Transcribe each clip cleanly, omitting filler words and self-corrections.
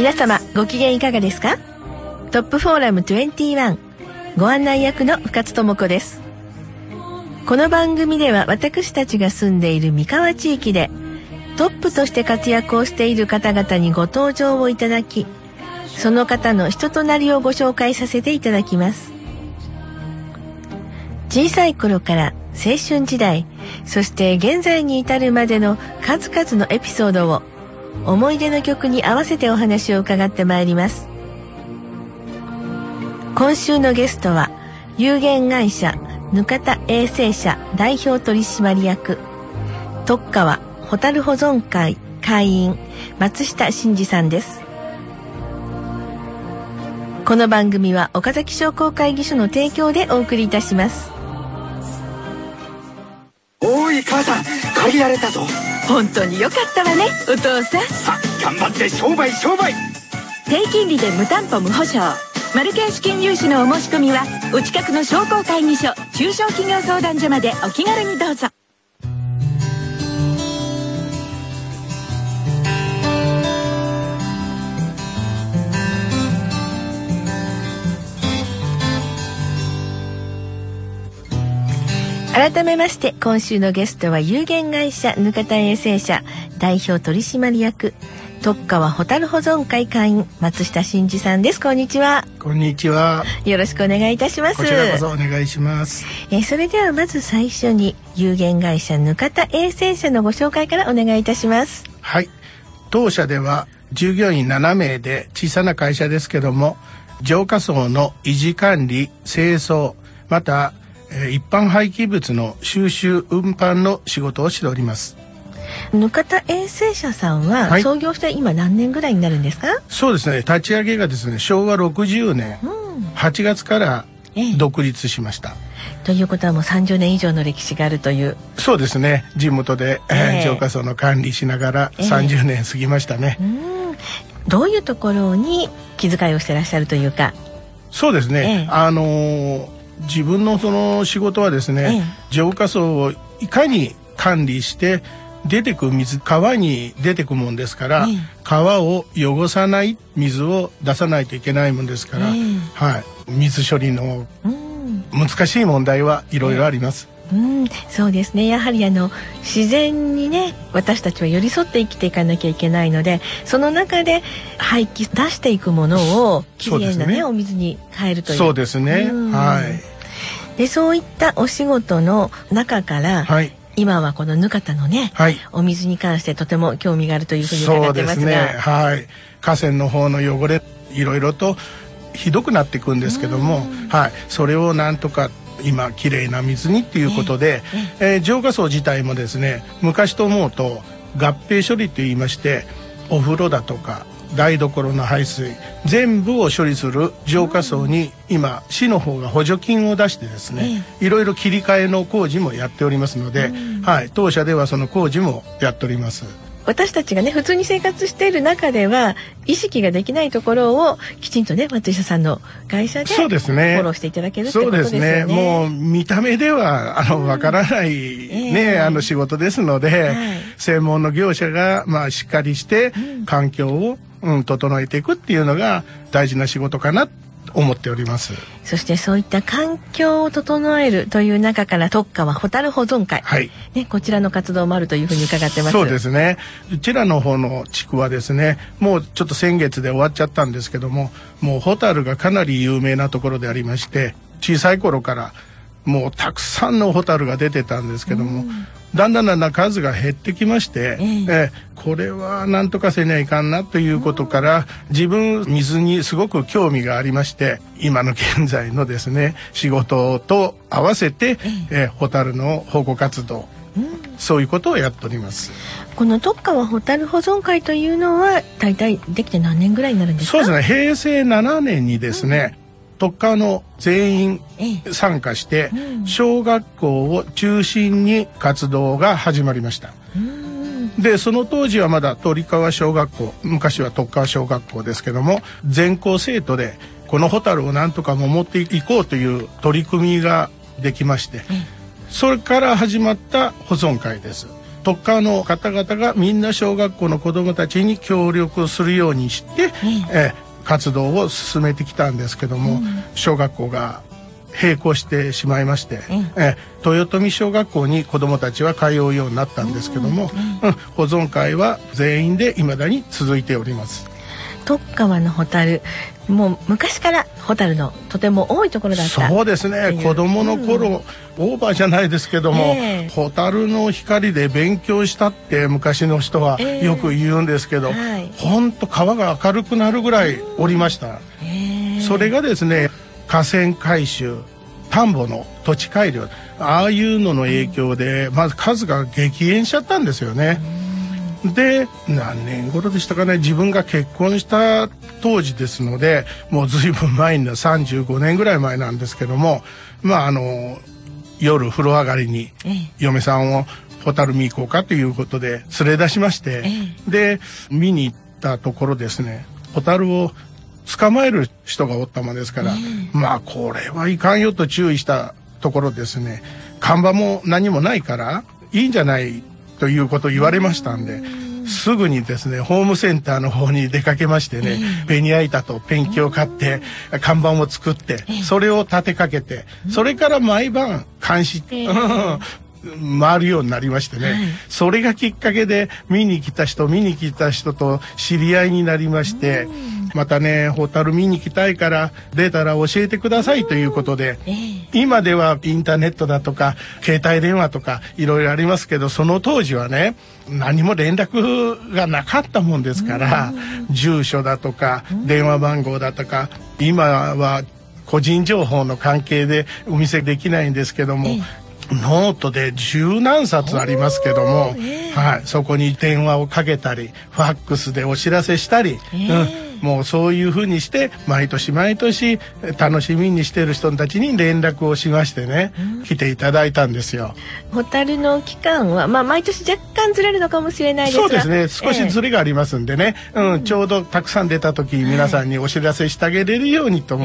皆様ご機嫌いかがですか？トップフォーラム21ご案内役の深津智子です。この番組では私たちが住んでいる三河地域でトップとして活躍をしている方々にご登場をいただき、その方の人となりをご紹介させていただきます。小さい頃から青春時代、そして現在に至るまでの数々のエピソードを思い出の曲に合わせてお話を伺ってまいります。今週のゲストは有限会社額田衛生社代表取締役徳川ホタル保存会会員松下慎二さんです。この番組は岡崎商工会議所の提供でお送りいたします。 おい母さん、借りられたぞ。 本当によかったわね、お父さん。 さあ頑張って商売。 低金利で無担保無保証、マルケン資金融資のお申し込みはお近くの商工会議所中小企業相談所までお気軽にどうぞ。 改めまして今週のゲストは有限会社額田衛生社代表取締役徳川ホタル保存会会員松下慎二さんです。こんにちは。 こんにちは。 よろしくお願いいたします。 こちらこそお願いします。 それではまず最初に有限会社額田衛生社のご紹介からお願いいたします。 はい。当社では従業員7名で小さな会社ですけども、浄化槽の維持管理、清掃、また一般廃棄物の収集運搬の仕事をしております。 額田衛生社さんは創業して今何年ぐらいになるんですか？ そうですね、立ち上げがですね、昭和60年8月から独立しました。 ということはもう30年以上の歴史があるという。 そうですね、地元で、浄化槽の管理しながら30年過ぎましたね。 どういうところに気遣いをしてらっしゃるというか？そうですね、 自分のその仕事はですね、浄化槽をいかに管理して出てく水、川に出てくもんですから、川を汚さない水を出さないといけないもんですから、水処理の難しい問題はいろいろあります。 そうですね、やはり自然にね、私たちは寄り添って生きていかなきゃいけないので、その中で廃棄出していくものをきれいなね、お水に変えるという。 そうですね、 でそういったお仕事の中から、今はこの額田のね、お水に関してとても興味があるというふうに伺ってますが。そうですね、 河川の方の汚れいろいろとひどくなっていくんですけども、それをなんとか今きれいな水にっていうことで、浄化槽自体もですね、昔と思うと合併処理といいまして、お風呂だとか台所の排水全部を処理する浄化槽に今市の方が補助金を出してですね、いろいろ切り替えの工事もやっておりますので、当社ではその工事もやっております。 私たちがね、普通に生活している中では意識ができないところをきちんとね、松下さんの会社でフォローしていただけるってことですよね。 そうですね、もう見た目ではわからないね、仕事ですので、専門の業者がしっかりして環境を整えていくっていうのが大事な仕事かなと思っております。 そしてそういった環境を整えるという中から徳川ホタル保存会、こちらの活動もあるというふうに伺ってます。 そうですね、うちらの方の地区はですね、もうちょっと先月で終わっちゃったんですけども、もうホタルがかなり有名なところでありまして、小さい頃からもうたくさんのホタルが出てたんですけども、だんだん数が減ってきまして、これはなんとかせにゃいかんなということから、自分水にすごく興味がありまして、今の現在のですね仕事と合わせて、ホタルの保護活動、そういうことをやっております。 この徳川ホタル保存会というのは大体できて何年ぐらいになるんですか？ そうですね、平成7年にですね、徳川の全員参加して、小学校を中心に活動が始まりました。でその当時はまだ鳥川小学校、昔は徳川小学校ですけども、全校生徒でこのホタルをなんとか守っていこうという取り組みができまして、それから始まった保存会です。 特化の方々がみんな小学校の子どもたちに協力するようにして、活動を進めてきたんですけども、小学校が並行してしまいまして、豊臣小学校に子どもたちは通うようになったんですけども、保存会は全員で未だに続いております。 徳川のホタル、もう昔からホタルのとても多いところだった。 そうですね、子供の頃、オーバーじゃないですけども、ホタルの光で勉強したって昔の人はよく言うんですけど、ほんと川が明るくなるぐらいおりました。それがですね、河川改修、田んぼの土地改良、ああいうのの影響でまず数が激減しちゃったんですよね。で、何年頃でしたかね、自分が結婚した当時ですので、もう随分前に35年ぐらい前なんですけども、夜風呂上がりに嫁さんをホタル見行こうかということで連れ出しまして、で見に行ったところですね、ホタルを捕まえる人がおったもんですから、これはいかんよと注意したところですね、看板も何もないからいいんじゃないということを言われましたんで、すぐにですねホームセンターの方に出かけましてね、ベニヤ板とペンキを買って看板を作って、それを立てかけて、それから毎晩監視回るようになりましてね、それがきっかけで見に来た人と知り合いになりまして、またねホタル見に来たいから出たら教えてくださいということで、今ではインターネットだとか携帯電話とかいろいろありますけど、その当時はね何も連絡がなかったもんですから、住所だとか電話番号だとか、今は個人情報の関係でお見せできないんですけども、ノートで十何冊ありますけども、そこに電話をかけたりファックスでお知らせしたり、もうそういうふうにして毎年楽しみにしてる人たちに連絡をしましてね、来ていただいたんですよ。 ホタルの期間は、毎年若干ずれるのかもしれないですが、 そうですね、少しずれがありますんでね、ちょうどたくさん出た時皆さんにお知らせしてあげれるようにと思って、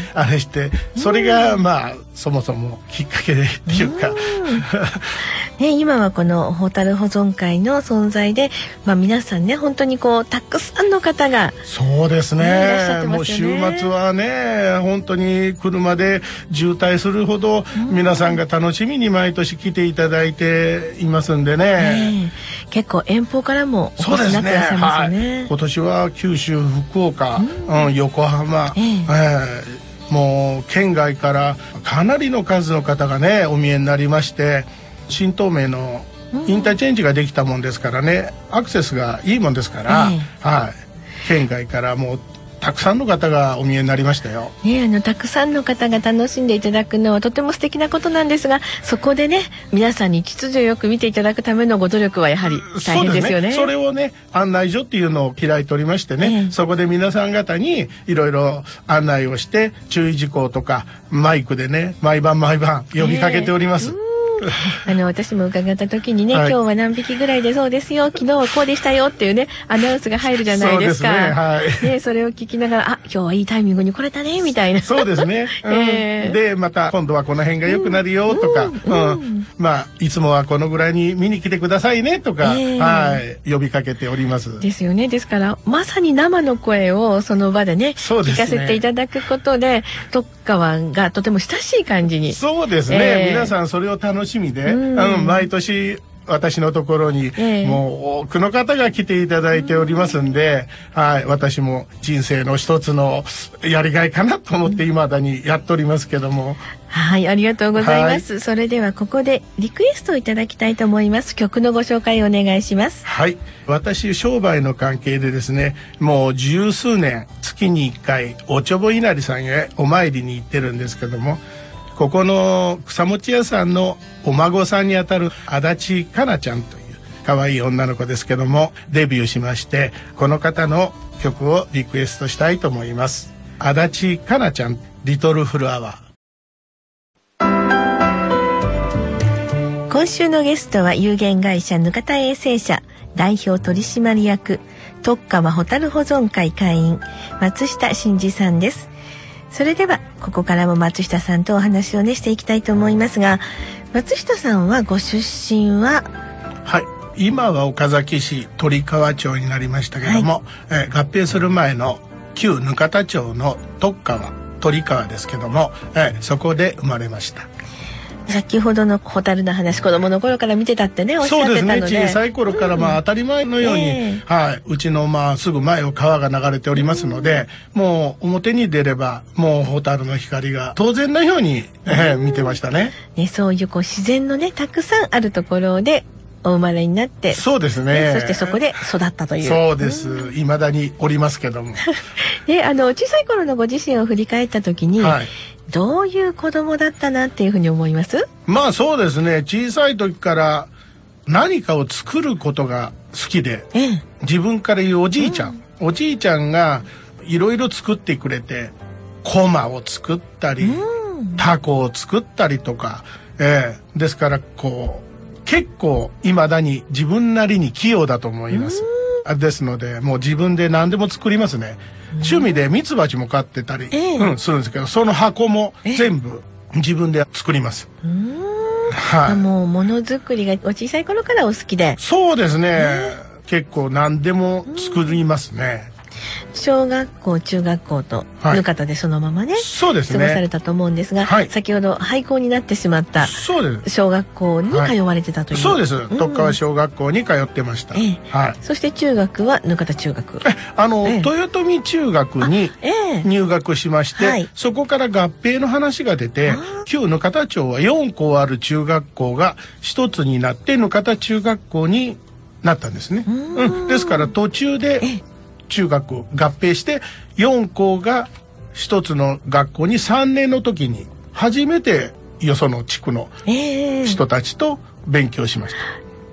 あれして、それがそもそもきっかけでっていうか今はこのホタル保存会の存在で、皆さんね本当にたくさんの方がそうですね、もう週末はね本当に車で渋滞するほど皆さんが楽しみに毎年来ていただいていますんでね、 結構遠方からもお越しになってらっしゃいますよね。 今年は九州、福岡、横浜、もう県外からかなりの数の方がねお見えになりまして、新東名のインターチェンジができたもんですからね、アクセスがいいもんですから、県外からもうたくさんの方がお見えになりましたよ。 たくさんの方が楽しんでいただくのはとても素敵なことなんですが、そこでね皆さんに秩序よく見ていただくためのご努力はやはり大変ですよね。 それをね案内所っていうのを開いておりましてね、そこで皆さん方にいろいろ案内をして注意事項とかマイクでね毎晩呼びかけております。 私も伺った時にね、今日は何匹ぐらいでそうですよ、昨日はこうでしたよっていうねアナウンスが入るじゃないですか。それを聞きながら、今日はいいタイミングに来れたねみたいな。そうですね、 でまた今度はこの辺が良くなるよとか、いつもはこのぐらいに見に来てくださいねとか、呼びかけておりますですよね。ですからまさに生の声をその場でね聞かせていただくことで徳川がとても親しい感じに。 そうですね、皆さんそれを楽しみで、毎年私のところにもう多くの方が来ていただいておりますんで、私も人生の一つのやりがいかなと思って未だにやっておりますけども。 ありがとうございます。それではここでリクエストをいただきたいと思います。曲のご紹介をお願いします。 私商売の関係でですね、もう十数年月に1回おちょぼ稲荷さんへお参りに行ってるんですけども、ここの草餅屋さんのお孫さんにあたる足立かなちゃんという可愛い女の子ですけども、デビューしまして、この方の曲をリクエストしたいと思います。足立かなちゃん、リトルフルアワー。今週のゲストは有限会社ぬかた衛生社代表取締役徳川ホタル保存会会員松下真二さんです。それではここからも松下さんとお話をねしていきたいと思いますが、松下さんはご出身は？ 今は岡崎市鳥川町になりましたけども、合併する前の旧額田町の徳川鳥川ですけども、そこで生まれました。 先ほどのホタルの話、子供の頃から見てたってね、おっしゃってたので。 そうですね、小さい頃から当たり前のように、うちのすぐ前を川が流れておりますので、もう表に出ればもうホタルの光が当然のように、見てましたね。 そういう自然のね、たくさんあるところでお生まれになって、 そうですね、 そしてそこで育ったという。 そうです。未だにおりますけども。 小さい頃のご自身を振り返った時に、どういう子供だったなっていうふうに思います？ そうですね、小さい時から何かを作ることが好きで、自分から言うおじいちゃんがいろいろ作ってくれて、コマを作ったり、タコを作ったりとか、ですから結構未だに自分なりに器用だと思います。ですのでもう自分で何でも作りますね。趣味でミツバチも飼ってたり、するんですけど、その箱も全部自分で作ります。もうものづくりがお小さい頃からお好きで。そうですね、結構何でも作りますね。 小学校中学校と額田でそのままね、 そうですね、 過ごされたと思うんですが、先ほど廃校になってしまった小学校に通われてたという。 そうです、徳川小学校に通ってました。 そして中学は額田中学、 豊臣中学に入学しまして、そこから合併の話が出て、旧額田町は4校ある中学校が一つになって額田中学校になったんですね。ですから途中で中学合併して4校が一つの学校に3年の時に初めてよその地区の人たちと勉強しました。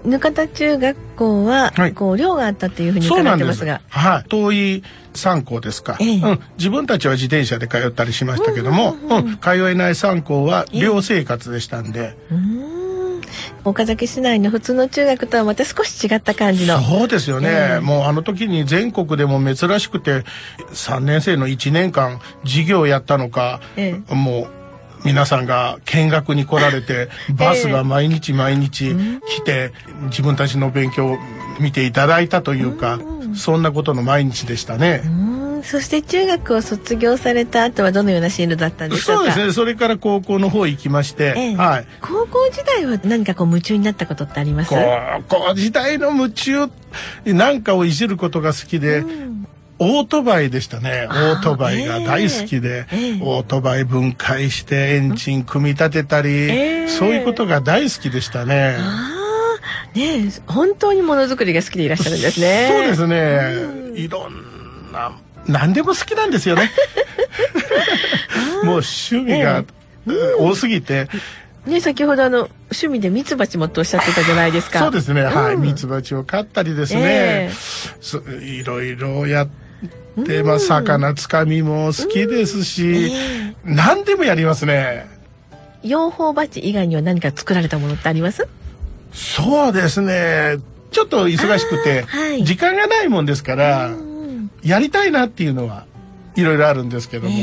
額田中学校は寮があったっていうふうに伺ってますが、 遠い3校ですか、自分たちは自転車で通ったりしましたけども、通えない3校は寮生活でしたんで、 岡崎市内の普通の中学とはまた少し違った感じの。 そうですよね、もうあの時に全国でも珍しくて3年生の1年間授業やったのか、もう皆さんが見学に来られてバスが毎日来て自分たちの勉強を見ていただいたというか、そんなことの毎日でしたね。 そして中学を卒業された後はどのような進路だったんでしょうか？ そうですね、それから高校の方行きまして、 高校時代は何か夢中になったことってあります？ 高校時代の夢中、なんかをいじることが好きで、オートバイでしたね。オートバイが大好きで、オートバイ分解してエンジン組み立てたり、そういうことが大好きでしたね。 本当にものづくりが好きでいらっしゃるんですね。 そうですね、いろんな何でも好きなんですよね。もう趣味が多すぎて、 先ほど趣味でミツバチもとおっしゃってたじゃないですか。 そうですね、ミツバチを飼ったりですね、いろいろやって、魚つかみも好きですし、何でもやりますね。 養蜂バチ以外には何か作られたものってあります？ そうですね、ちょっと忙しくて、時間がないもんですから、やりたいなっていうのはいろいろあるんですけども、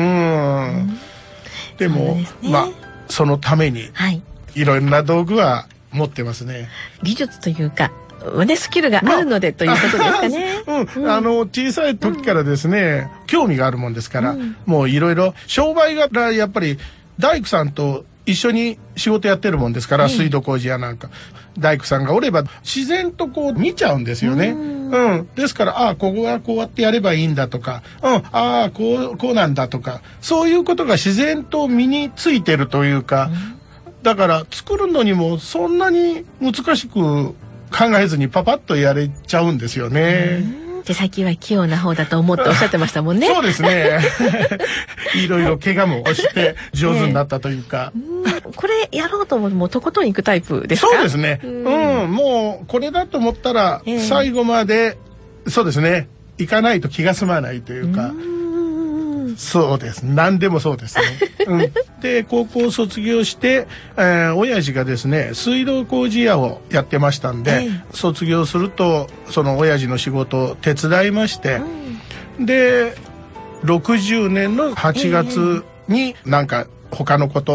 でもそのためにいろいろな道具は持ってますね。 技術というかスキルがあるのでということですかね。 小さい時からですね、興味があるもんですから、もういろいろ商売がやっぱり大工さんと一緒に仕事やってるもんですから、水道工事やなんか大工さんがおれば自然と見ちゃうんですよね。ですからここはこうやってやればいいんだとか、こうなんだとか、そういうことが自然と身についてるというか、だから作るのにもそんなに難しく考えずにパパッとやれちゃうんですよね。 手先は器用な方だと思っておっしゃってましたもんね。 そうですね。いろいろ怪我もして上手になったというか。 これやろうと思ってもとことん行くタイプですか？ そうですね。もうこれだと思ったら最後まで、そうですね、行かないと気が済まないというか。そうです。何でもそうですね。で、高校卒業して、親父がですね、水道工事屋をやってましたんで、卒業するとその親父の仕事を手伝いまして、で60年の8月になんか他のこと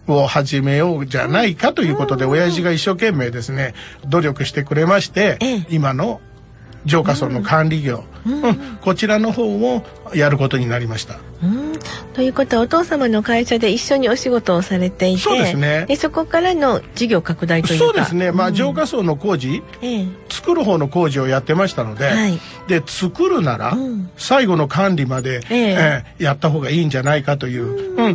を始めようじゃないかということで、親父が一生懸命ですね努力してくれまして、今の浄化槽の管理業、こちらの方をやることになりました。 ということはお父様の会社で一緒にお仕事をされていて、 そうですね。 でそこからの事業拡大というか。 そうですね。浄化槽の工事、作る方の工事をやってましたので、で作るなら、最後の管理まで、やった方がいいんじゃないかという、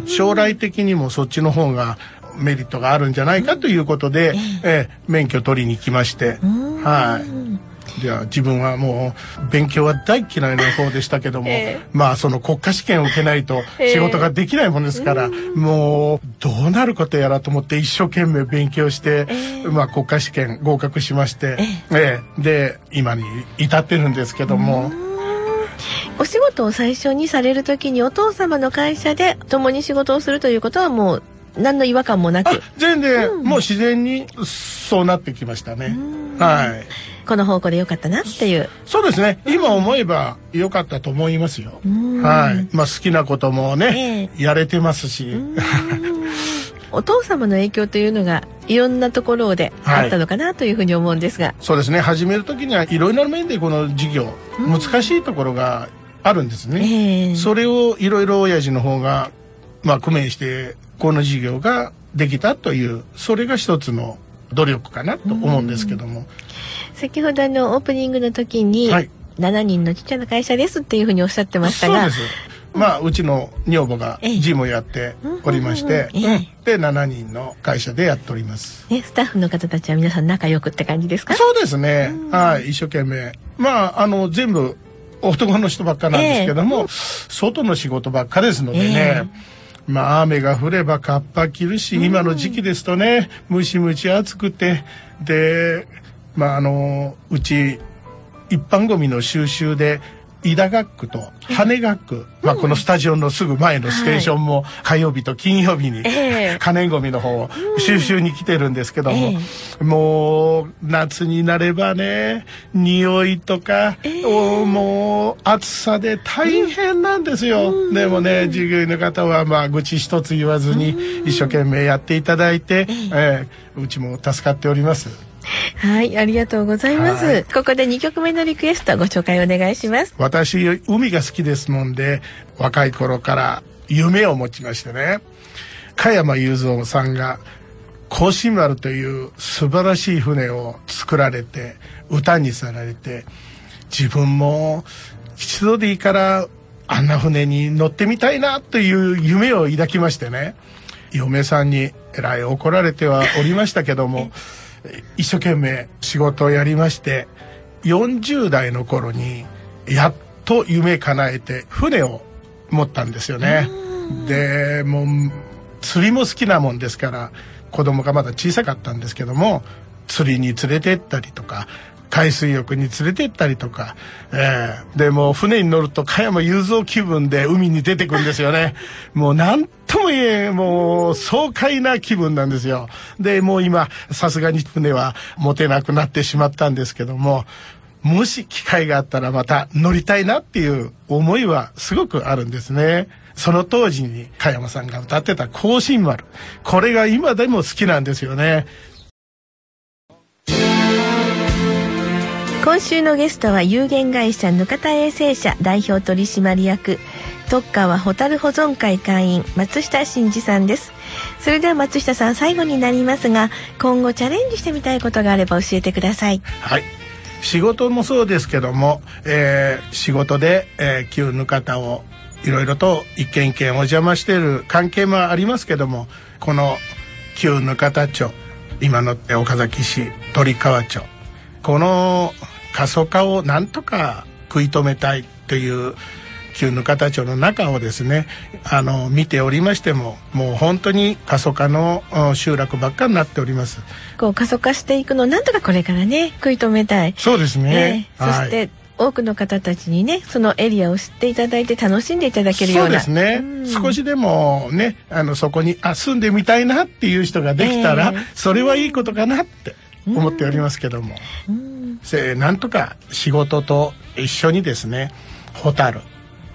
将来的にもそっちの方がメリットがあるんじゃないかということで、免許取りに来まして、では自分はもう勉強は大嫌いな方でしたけども、その国家試験を受けないと仕事ができないものですから、もうどうなることやらと思って一生懸命勉強して、国家試験合格しまして、で今に至ってるんですけども。 お仕事を最初にされる時にお父様の会社で共に仕事をするということはもう何の違和感もなく、 全然、もう自然にそうなってきましたね。 この方向で良かったなっていう。 そうですね。今思えば良かったと思いますよ。好きなこともね、やれてますし。 お父様の影響というのがいろんなところであったのかなというふうに思うんですが。 そうですね。始める時にはいろいろな面でこの事業、難しいところがあるんですね。それをいろいろ親父の方が工面してこの事業ができたという、それが一つの努力かなと思うんですけども。 先ほどオープニングの時に、7人のちっちゃな会社ですっていうふうにおっしゃってましたが。そうです。 うちの女房が事務をやっておりまして、で7人の会社でやっております。 スタッフの方たちは皆さん仲良くって感じですか？ そうですね。一生懸命。全部男の人ばっかなんですけども、外の仕事ばっかですのでね。雨が降ればカッパ着るし、今の時期ですとね、ムシムシ暑くて、で、うち一般ゴミの収集で井田学区と羽学区、このスタジオのすぐ前のステーションも火曜日と金曜日に可燃ゴミの方を収集に来てるんですけども、もう夏になればね、匂いとか、もう暑さで大変なんですよ。でもね、従業員の方は愚痴一つ言わずに一生懸命やっていただいて、うちも助かっております。 はい、ありがとうございます。ここで2曲目のリクエストご紹介お願いします。 私、海が好きですもんで、若い頃から夢を持ちましてね、加山雄三さんが甲信丸という素晴らしい船を作られて、歌にされて、自分も一度でいいからあんな船に乗ってみたいなという夢を抱きましてね、嫁さんにえらい怒られてはおりましたけども、一生懸命仕事をやりまして、40代の頃にやっと夢叶えて船を持ったんですよね。でもう釣りも好きなもんですから、子供がまだ小さかったんですけども、釣りに連れて行ったりとか、海水浴に連れて行ったりとか、でもう船に乗ると加山雄三気分で海に出てくるんですよね。もうなんとも言え、もう爽快な気分なんですよ。でもう今さすがに船は持てなくなってしまったんですけども、もし機会があったらまた乗りたいなっていう思いはすごくあるんですね。その当時に加山さんが歌ってた甲信丸、これが今でも好きなんですよね。 今週のゲストは有限会社ぬかた衛生社代表取締役特川ホタル保存会会員松下真二さんです。それでは松下さん、最後になりますが、今後チャレンジしてみたいことがあれば教えてください。 はい、仕事もそうですけども、仕事で、旧ぬかたをいろいろと一軒一軒お邪魔している関係もありますけども、この旧ぬかた町、今の岡崎市鳥川町、この過疎化をなんとか食い止めたいという旧ぬかた町の中をですね、見ておりましても、もう本当に過疎化の集落ばっかになっております。 こう過疎化していくのをなんとかこれからね食い止めたい。 そうですね、 そして多くの方たちにね、そのエリアを知っていただいて楽しんでいただけるような。 そうですね、少しでもね、そこに住んでみたいなっていう人ができたら、それはいいことかなって思っておりますけども、なんとか仕事と一緒にですね、ホタル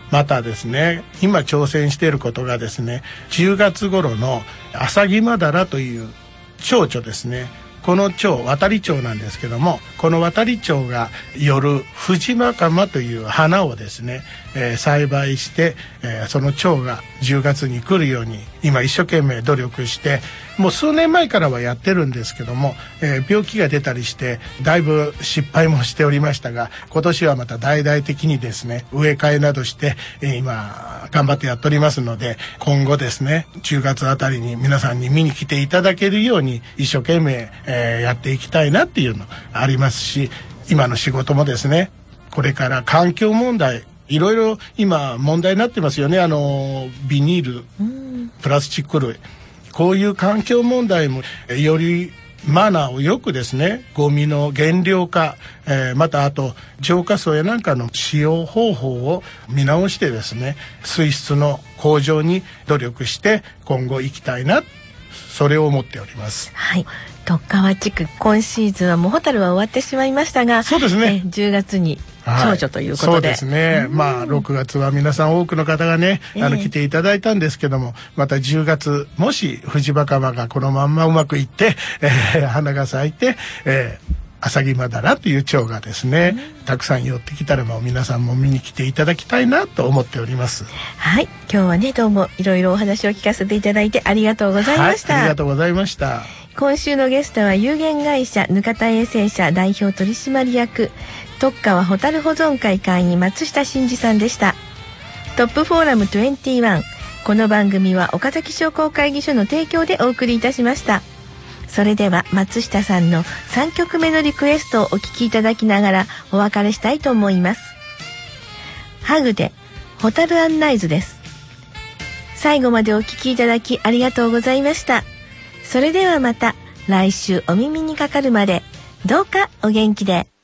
またですね、今挑戦していることがですね、10月頃のアサギマダラという蝶々ですね。この蝶、渡り蝶なんですけども、この渡り蝶が夜フジマカマという花をですね、栽培して、その蝶が10月に来るように今一生懸命努力して、もう数年前からはやってるんですけども、病気が出たりしてだいぶ失敗もしておりましたが、今年はまた大々的にですね、植え替えなどして、今頑張ってやっておりますので、今後ですね、10月あたりに皆さんに見に来ていただけるように一生懸命、やっていきたいなっていうのありますし、今の仕事もですね、これから環境問題いろいろ今問題になってますよね。ビニール、プラスチック類、こういう環境問題もよりマナーをよくですね、ゴミの減量化、またあと浄化槽やなんかの使用方法を見直してですね、水質の向上に努力して今後行きたいな、それを思っております。 はい、徳川地区、今シーズンはもうホタルは終わってしまいましたが、 そうですね、 10月に長女ということで、 そうですね、まあ6月は皆さん多くの方がね、来ていただいたんですけども、また10月もしフジバカマがこのまんまうまくいって、花が咲いて、アサギマダラという蝶がですね、たくさん寄ってきたらもう皆さんも見に来ていただきたいなと思っております。 はい、今日はね、どうもいろいろお話を聞かせていただいてありがとうございました。 はい、ありがとうございました。 今週のゲストは有限会社ぬかた衛生社代表取締役徳川ホタル保存会会員松下真嗣さんでした。トップフォーラム21、この番組は岡崎商工会議所の提供でお送りいたしました。それでは松下さんの3曲目のリクエストをお聴きいただきながらお別れしたいと思います。ハグでホタル案内図です。最後までお聴きいただきありがとうございました。それではまた来週お耳にかかるまで、どうかお元気で。